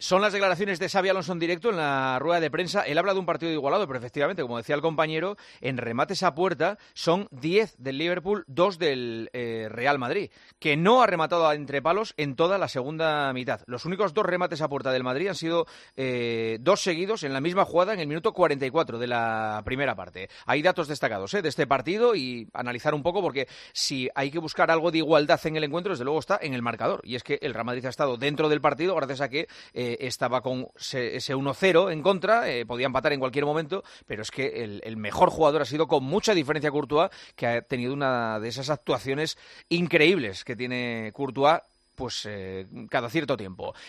Son las declaraciones de Xabi Alonso en directo en la rueda de prensa. Él habla de un partido igualado, pero efectivamente, como decía el compañero, en remates a puerta son 10 del Liverpool, 2 del Real Madrid, que no ha rematado a entre palos en toda la segunda mitad. Los únicos 2 remates a puerta del Madrid han sido 2 seguidos en la misma jugada en el minuto 44 de la primera parte. Hay datos destacados de este partido y analizar un poco, porque si hay que buscar algo de igualdad en el encuentro, desde luego está en el marcador. Y es que el Real Madrid ha estado dentro del partido gracias a que estaba con ese 1-0 en contra, podía empatar en cualquier momento, pero es que el mejor jugador ha sido con mucha diferencia Courtois, que ha tenido una de esas actuaciones increíbles que tiene Courtois pues cada cierto tiempo.